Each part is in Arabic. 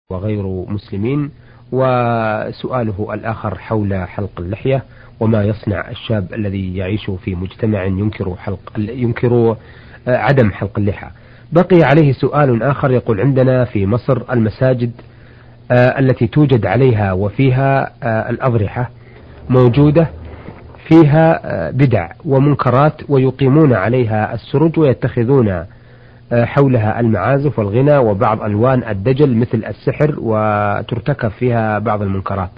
وغير مسلمين. وسؤاله الآخر حول حلق اللحية، وما يصنع الشاب الذي يعيش في مجتمع ينكر عدم حلق اللحى. بقي عليه سؤال آخر يقول: عندنا في مصر المساجد التي توجد عليها وفيها الأضرحة موجودة فيها بدع ومنكرات، ويقيمون عليها السرج ويتخذون حولها المعازف والغنى وبعض ألوان الدجل مثل السحر، وترتكب فيها بعض المنكرات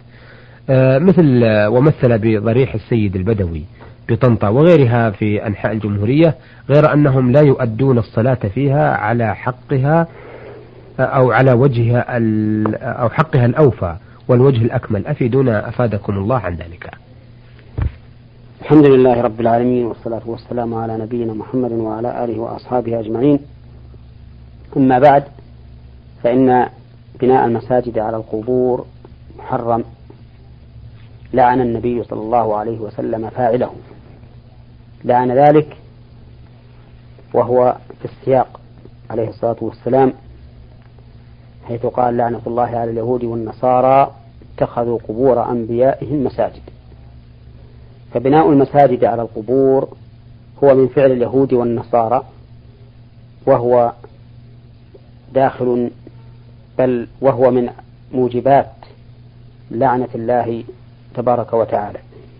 ومثل بضريح السيد البدوي بطنطا وغيرها في أنحاء الجمهورية، غير أنهم لا يؤدون الصلاة فيها على حقها أو على وجهها أو حقها الأوفى والوجه الأكمل. أفيدونا أفادكم الله عن ذلك. الحمد لله رب العالمين، والصلاة والسلام على نبينا محمد وعلى آله وأصحابه أجمعين. أما بعد، فإن بناء المساجد على القبور محرم، لعن النبي صلى الله عليه وسلم فاعله، لعن ذلك وهو في السياق عليه الصلاة والسلام، حيث قال: لعنة الله على اليهود والنصارى اتخذوا قبور أنبيائهم مساجد. فبناء المساجد على القبور هو من فعل اليهود والنصارى، وهو داخل بل وهو من موجبات لعنة الله تبارك وتعالى.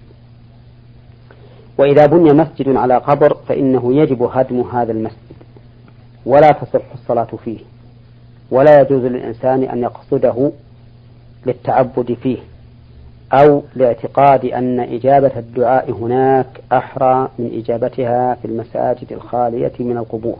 وإذا بني مسجد على قبر فإنه يجب هدم هذا المسجد، ولا تصح الصلاة فيه، ولا يجوز للإنسان أن يقصده للتعبد فيه أو لاعتقاد أن إجابة الدعاء هناك أحرى من إجابتها في المساجد الخالية من القبور.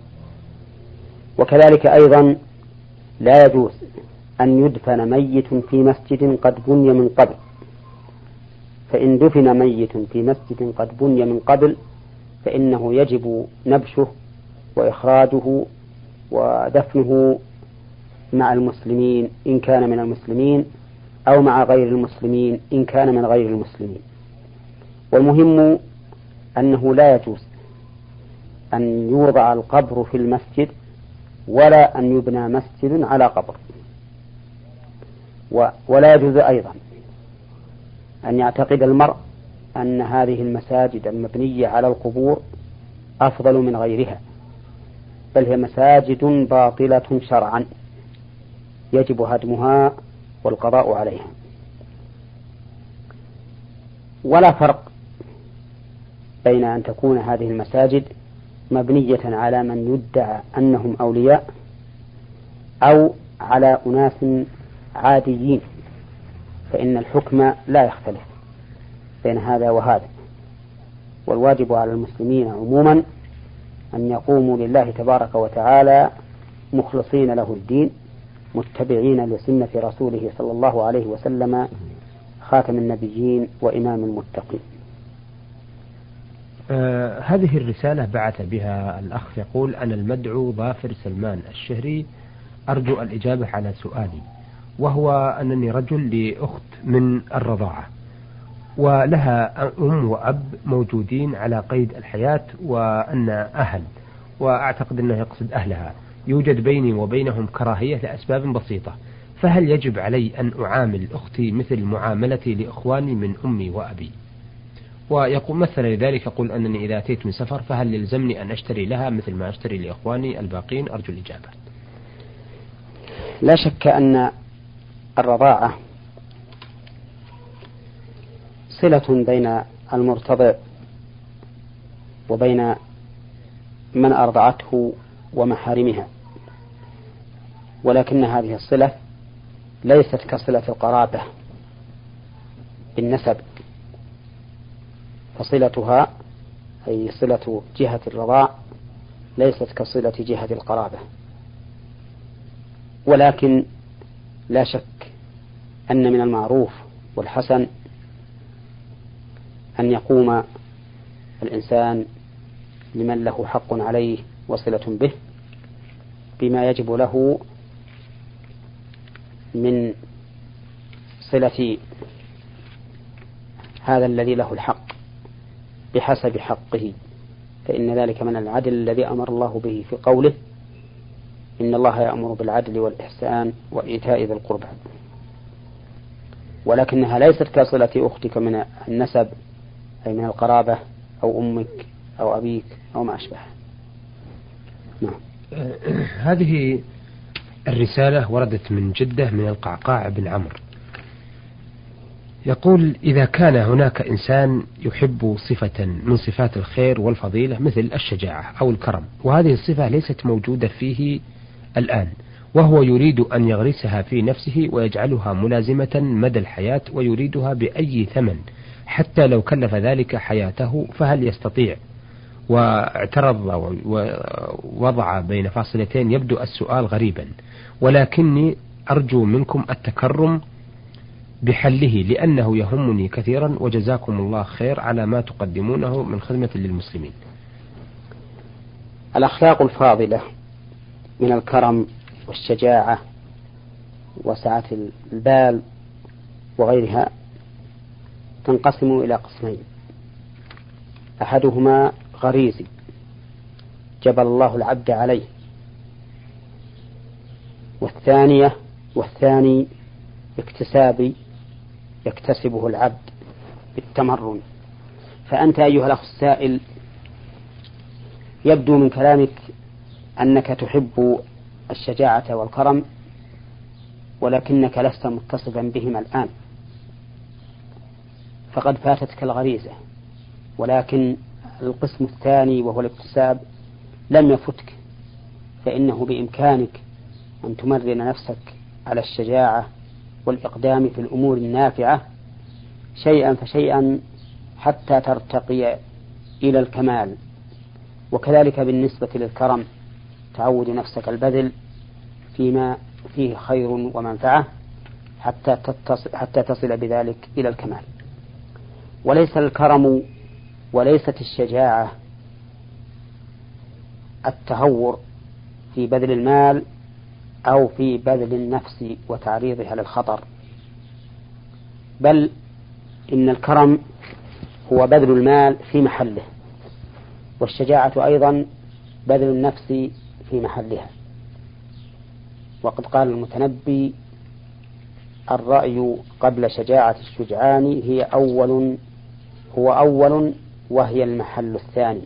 وكذلك أيضا لا يجوز أن يدفن ميت في مسجد قد بني من قبل، فإن دفن ميت في مسجد قد بني من قبل فإنه يجب نبشه وإخراجه ودفنه مع المسلمين إن كان من المسلمين، أو مع غير المسلمين إن كان من غير المسلمين. والمهم أنه لا يجوز أن يوضع القبر في المسجد، ولا أن يبنى مسجد على قبر. ولا يجوز أيضا أن يعتقد المرء أن هذه المساجد المبنية على القبور أفضل من غيرها، بل هي مساجد باطلة شرعا يجب هدمها والقضاء عليها. ولا فرق بين أن تكون هذه المساجد مبنية على من يدعى أنهم أولياء أو على أناس عاديين، فإن الحكم لا يختلف بين هذا وهذا. والواجب على المسلمين عموما أن يقوموا لله تبارك وتعالى مخلصين له الدين، متبعين لسنة رسوله صلى الله عليه وسلم خاتم النبيين وإمام المتقين. هذه الرسالة بعث بها الأخ يقول: أنا المدعو ظافر سلمان الشهري، أرجو الإجابة على سؤالي، وهو أنني رجل لأخت من الرضاعة، ولها أم وأب موجودين على قيد الحياة، وأن أهل، وأعتقد أنه يقصد أهلها، يوجد بيني وبينهم كراهية لأسباب بسيطة، فهل يجب علي أن أعامل أختي مثل معاملتي لإخواني من أمي وأبي؟ ويقول مثل لذلك، يقول أنني إذا أتيت من سفر فهل يلزمني أن أشتري لها مثل ما أشتري لإخواني الباقين؟ أرجو الإجابة. لا شك أن الرضاعة صلة بين المرتضع وبين من أرضعته ومحارمها، ولكن هذه الصلة ليست كصلة القرابة بالنسب، فصلتها أي صلة جهة الرضاع ليست كصلة جهة القرابة. ولكن لا شك أن من المعروف والحسن أن يقوم الإنسان لمن له حق عليه وصلة به بما يجب له من صلة هذا الذي له الحق بحسب حقه، فإن ذلك من العدل الذي أمر الله به في قوله: إن الله يأمر بالعدل والإحسان وإيتاء ذي القربى، ولكنها ليست كصلة أختك من النسب أي من القرابة أو أمك أو أبيك أو ما أشبه. نعم. هذه الرسالة وردت من جدة من القعقاع بن عمرو، يقول: إذا كان هناك إنسان يحب صفة من صفات الخير والفضيلة مثل الشجاعة أو الكرم، وهذه الصفة ليست موجودة فيه الآن، وهو يريد أن يغرسها في نفسه ويجعلها ملازمة مدى الحياة ويريدها بأي ثمن حتى لو كلف ذلك حياته، فهل يستطيع؟ واعترض ووضع بين فاصلتين: يبدو السؤال غريبا، ولكني أرجو منكم التكرم بحله لأنه يهمني كثيرا، وجزاكم الله خير على ما تقدمونه من خدمة للمسلمين. الأخلاق الفاضلة من الكرم والشجاعة وسعة البال وغيرها تنقسم إلى قسمين: أحدهما غريزي جبل الله العبد عليه، والثاني اكتسابي يكتسبه العبد بالتمرن. فأنت أيها الأخ السائل يبدو من كلامك أنك تحب الشجاعة والكرم، ولكنك لست متصفا بهما الآن، فقد فاتتك الغريزة، ولكن القسم الثاني وهو الاكتساب لم يفتك، فإنه بإمكانك أن تمرن نفسك على الشجاعة والإقدام في الأمور النافعة شيئا فشيئا حتى ترتقي إلى الكمال. وكذلك بالنسبة للكرم تعود نفسك البذل فيما فيه خير ومنفعة حتى تصل بذلك إلى الكمال. وليس الكرم وليست الشجاعة التهور في بذل المال أو في بذل النفس وتعريضها للخطر، بل إن الكرم هو بذل المال في محله، والشجاعة أيضا بذل النفس في محلها. وقد قال المتنبي: الرأي قبل شجاعة الشجعان هو أول وهي المحل الثاني.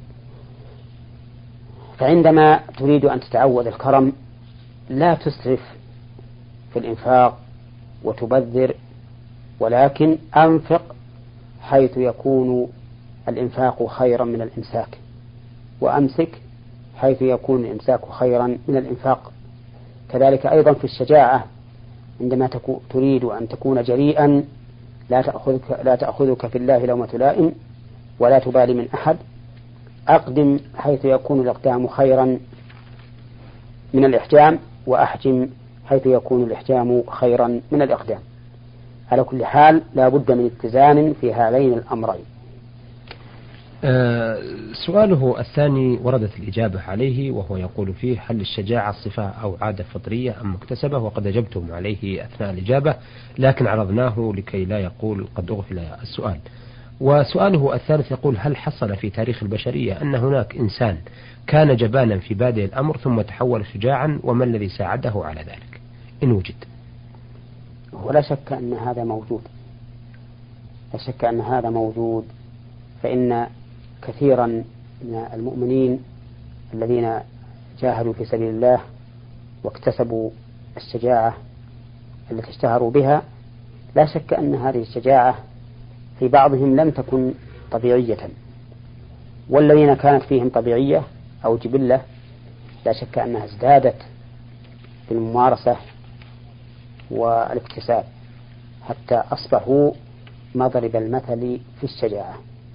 فعندما تريد أن تتعود الكرم لا تسرف في الإنفاق وتبذر، ولكن أنفق حيث يكون الإنفاق خيرا من الإمساك، وأمسك حيث يكون الإمساك خيرا من الإنفاق. كذلك أيضا في الشجاعة عندما تريد أن تكون جريئا لا تأخذك في الله لومة لائم ولا تبالي من أحد، أقدم حيث يكون الإقدام خيرا من الإحجام، وأحجم حيث يكون الإحجام خيرا من الإقدام. على كل حال لا بد من اتزان في هذين الأمرين. سؤاله الثاني وردت الإجابة عليه، وهو يقول فيه: هل الشجاعة صفة أو عادة فطرية أم مكتسبة؟ وقد أجبتم عليه أثناء الإجابة، لكن عرضناه لكي لا يقول قد أغفل السؤال. وسؤاله الثالث يقول: هل حصل في تاريخ البشرية أن هناك إنسان كان جبانا في بادئ الأمر ثم تحول شجاعا، وما الذي ساعده على ذلك إن وجد؟ ولا شك أن هذا موجود، فإن كثيرا من المؤمنين الذين جاهدوا في سبيل الله واكتسبوا الشجاعة التي اشتهروا بها، لا شك أن هذه الشجاعة في بعضهم لم تكن طبيعية، والذين كانت فيهم طبيعية أو جبلة لا شك أنها ازدادت بالممارسة والاكتساب حتى أصبحوا مضرب المثل في الشجاعة.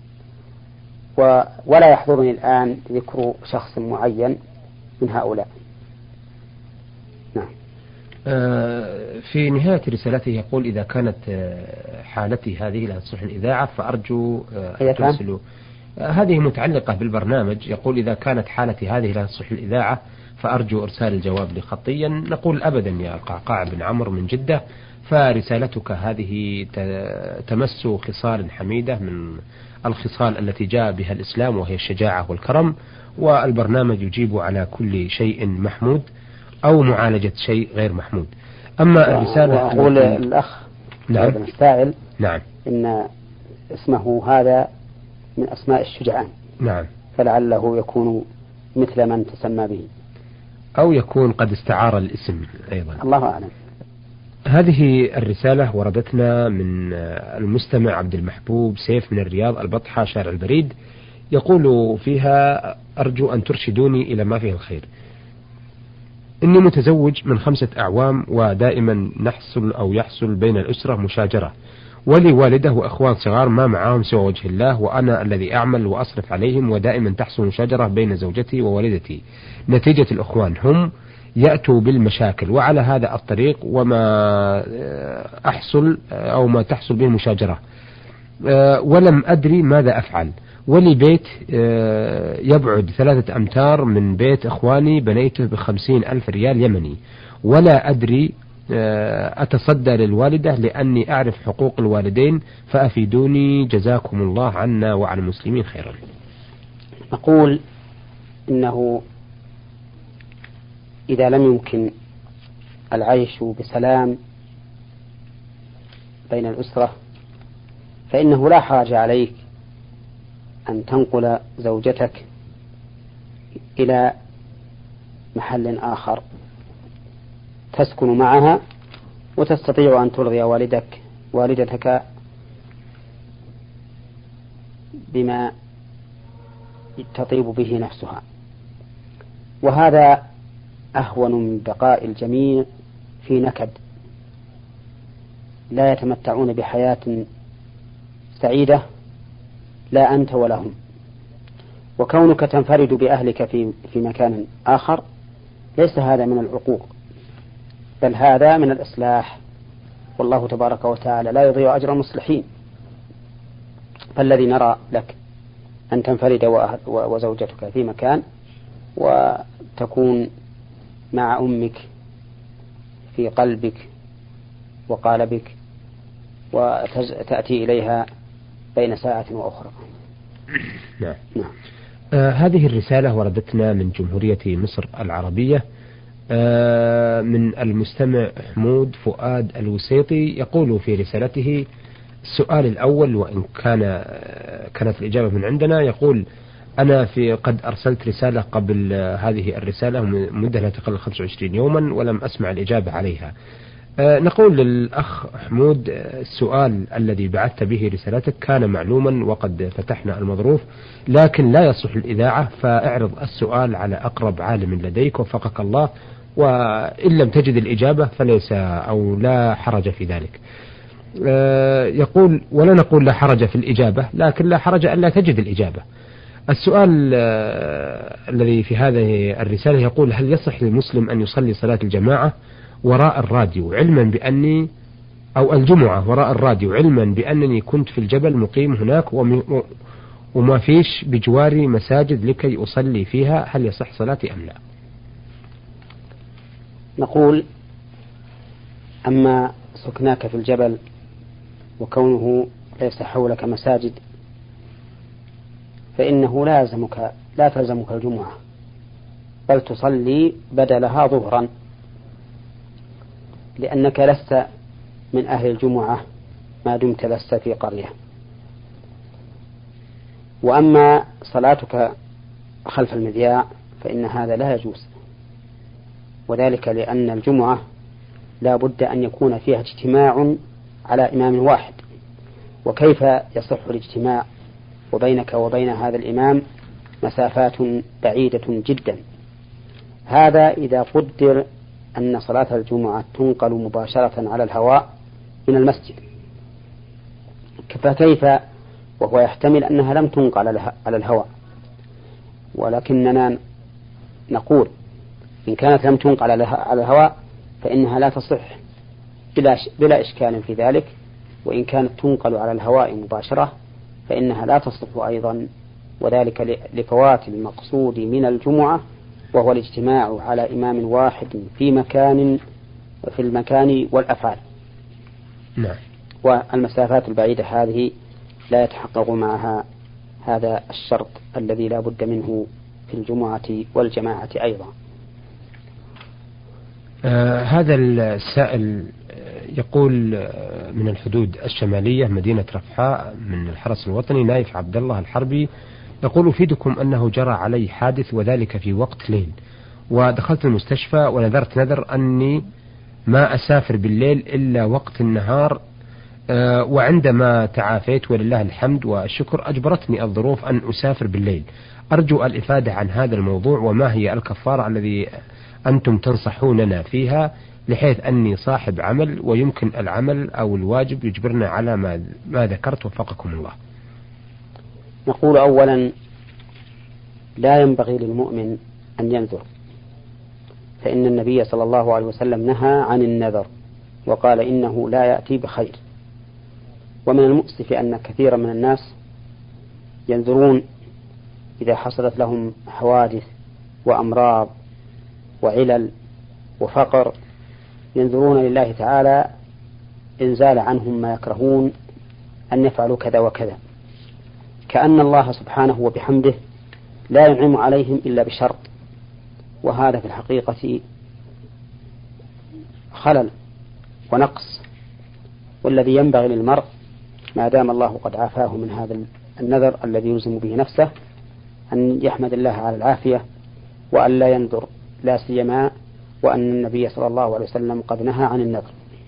ولا يحضرني الآن ذكر شخص معين من هؤلاء. نعم. في نهاية رسالته يقول: إذا كانت حالتي هذه لا تصلح الإذاعة فأرجو أن ترسلوا. هذه متعلقة بالبرنامج. يقول: إذا كانت حالتي هذه لا تصلح الإذاعة فأرجو إرسال الجواب لي خطيا. نقول: أبدا يا القعقاع بن عمرو من جدة، فرسالتك هذه تمس خصال حميدة من الخصال التي جاء بها الإسلام، وهي الشجاعة والكرم، والبرنامج يجيب على كل شيء محمود. أو معالجة شيء غير محمود. أما الرسالة أقول الأخ نعم السائل نعم إن اسمه هذا من أسماء الشجعان، نعم، فلعله يكون مثل من تسمى به، أو يكون قد استعار الاسم أيضا، الله أعلم. هذه الرسالة وردتنا من المستمع عبد المحبوب سيف من الرياض البطحة شارع البريد، يقول فيها: أرجو أن ترشدوني إلى ما فيه الخير. إني متزوج من 5 أعوام، ودائما يحصل بين الأسرة مشاجرة، ولي والده وأخوان صغار ما معهم سوى وجه الله، وأنا الذي أعمل وأصرف عليهم، ودائما تحصل مشاجرة بين زوجتي ووالدتي نتيجة الأخوان، هم يأتوا بالمشاكل، وعلى هذا الطريق وما أحصل أو ما تحصل به مشاجرة، ولم أدري ماذا أفعل. ولي بيت يبعد 3 أمتار من بيت إخواني، بنيته ب50,000 ريال يمني، ولا أدري أتصدى للوالدة لأني أعرف حقوق الوالدين، فأفيدوني جزاكم الله عنا وعن المسلمين خيرا. أقول إنه إذا لم يمكن العيش بسلام بين الأسرة فإنه لا حرج عليك أن تنقل زوجتك إلى محل آخر تسكن معها، وتستطيع أن ترضي والدتك بما تطيب به نفسها، وهذا أهون من بقاء الجميع في نكد لا يتمتعون بحياة سعيدة لا أنت ولا هم. وكونك تنفرد بأهلك في مكان آخر ليس هذا من العقوق، بل هذا من الإصلاح، والله تبارك وتعالى لا يضيع أجر المصلحين. فالذي نرى لك أن تنفرد وزوجتك في مكان وتكون مع أمك في قلبك وقالبك، وتأتي إليها بين ساعة وأخرى. نعم. هذه الرسالة وردتنا من جمهورية مصر العربية، من المستمع حمود فؤاد الوسيطي، يقول في رسالته: السؤال الأول، وإن كانت الإجابة من عندنا، يقول: أنا قد أرسلت رسالة قبل هذه الرسالة مدة لا تقل 25 يوما ولم أسمع الإجابة عليها. نقول للأخ حمود: السؤال الذي بعثت به رسالتك كان معلوما وقد فتحنا المظروف، لكن لا يصح الإذاعة، فاعرض السؤال على أقرب عالم لديك وفقك الله، وإن لم تجد الإجابة فليس أو لا حرج في ذلك. يقول: ولا نقول لا حرج في الإجابة، لكن لا حرج أن لا تجد الإجابة. السؤال الذي في هذه الرسالة يقول: هل يصح للمسلم أن يصلي صلاة الجماعة وراء الراديو علما بأني أو الجمعة وراء الراديو علما بأنني كنت في الجبل مقيم هناك وما فيش بجواري مساجد لكي أصلي فيها، هل يصح صلاتي أم لا؟ نقول: أما سكناك في الجبل وكونه ليس حولك مساجد فإنه لا تلزمك الجمعة، بل تصلي بدلها ظهرا، لأنك لست من أهل الجمعة ما دمت لست في قرية. وأما صلاتك خلف المذياع فإن هذا لا يجوز، وذلك لأن الجمعة لا بد أن يكون فيها اجتماع على إمام واحد، وكيف يصح الاجتماع وبينك وبين هذا الإمام مسافات بعيدة جدا؟ هذا إذا قدر أن صلاة الجمعة تنقل مباشرة على الهواء من المسجد، فكيف وهو يحتمل أنها لم تنقل على الهواء؟ ولكننا نقول: إن كانت لم تنقل على الهواء فإنها لا تصح بلا إشكال في ذلك، وإن كانت تنقل على الهواء مباشرة فإنها لا تصح أيضا، وذلك لفوات المقصود من الجمعة، وهو الاجتماع على إمام واحد في المكان والأفعال. نعم. والمسافات البعيدة هذه لا يتحقق معها هذا الشرط الذي لا بد منه في الجمعة والجماعة أيضا. هذا السائل يقول من الحدود الشمالية مدينة رفحاء من الحرس الوطني، نايف عبد الله الحربي، يقول: أفيدكم أنه جرى علي حادث وذلك في وقت ليل، ودخلت المستشفى ونذرت نذر أني ما أسافر بالليل إلا وقت النهار، وعندما تعافيت ولله الحمد والشكر أجبرتني الظروف أن أسافر بالليل. أرجو الإفادة عن هذا الموضوع، وما هي الكفارة الذي أنتم تنصحوننا فيها، بحيث أني صاحب عمل ويمكن العمل أو الواجب يجبرنا على ما ذكرت، وفقكم الله. نقول أولا: لا ينبغي للمؤمن أن ينذر، فإن النبي صلى الله عليه وسلم نهى عن النذر وقال إنه لا يأتي بخير. ومن المؤسف أن كثيرا من الناس ينذرون إذا حصلت لهم حوادث وأمراض وعلل وفقر، ينذرون لله تعالى إن زال عنهم ما يكرهون أن يفعلوا كذا وكذا، كأن الله سبحانه وبحمده لا ينعم عليهم إلا بشرط، وهذا في الحقيقة خلل ونقص. والذي ينبغي للمرء ما دام الله قد عافاه من هذا النذر الذي يلزم به نفسه أن يحمد الله على العافية وأن لا ينذر، لا سيما وأن النبي صلى الله عليه وسلم قد نهى عن النذر.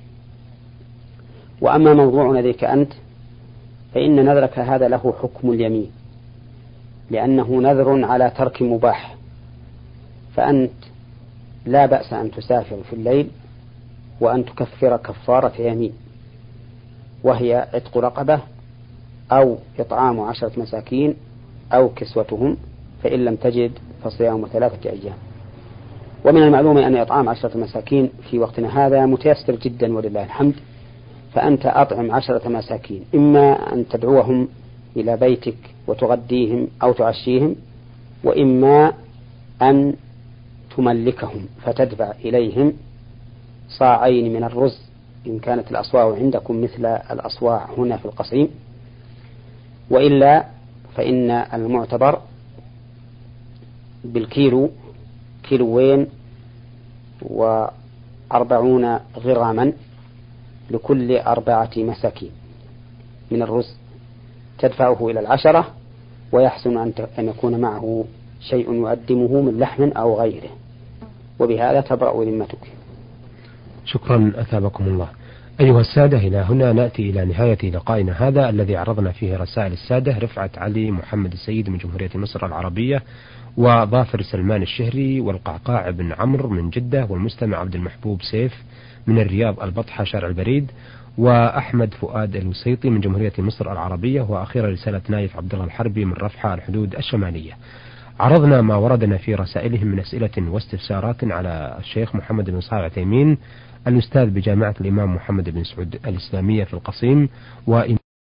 وأما موضوع نذرك أنت فإن نذرك هذا له حكم اليمين، لأنه نذر على ترك مباح، فأنت لا بأس أن تسافر في الليل وأن تكفر كفارة يمين، وهي عتق رقبة أو إطعام 10 مساكين أو كسوتهم، فإن لم تجد فصيام 3 أيام. ومن المعلوم أن إطعام 10 مساكين في وقتنا هذا متيسر جدا ولله الحمد، فأنت أطعم 10 مساكين، إما أن تدعوهم إلى بيتك وتغديهم أو تعشيهم، وإما أن تملكهم فتدفع إليهم صاعين من الرز إن كانت الأصواع عندكم مثل الأصواع هنا في القصيم، وإلا فإن المعتبر بالكيلو 240 غراما لكل 4 مساكين من الرز، تدفعه إلى 10، ويحسن أن يكون معه شيء يقدمه من لحم أو غيره، وبهذا تبرأ ذمتك. شكرا أثابكم الله. أيها السادة، إلى هنا نأتي إلى نهاية لقائنا هذا الذي عرضنا فيه رسائل السادة رفعت علي محمد السيد من جمهورية مصر العربية، وظافر سلمان الشهري، والقعقاع بن عمرو من جدة، والمستمع عبد المحبوب سيف من الرياض البطحة شارع البريد، وأحمد فؤاد الوسيطي من جمهورية مصر العربية، وأخيرا رسالة نايف عبد الله الحربي من رفحة الحدود الشمالية. عرضنا ما وردنا في رسائلهم من أسئلة واستفسارات على الشيخ محمد بن صالح عثيمين الأستاذ بجامعة الإمام محمد بن سعود الإسلامية في القصيم،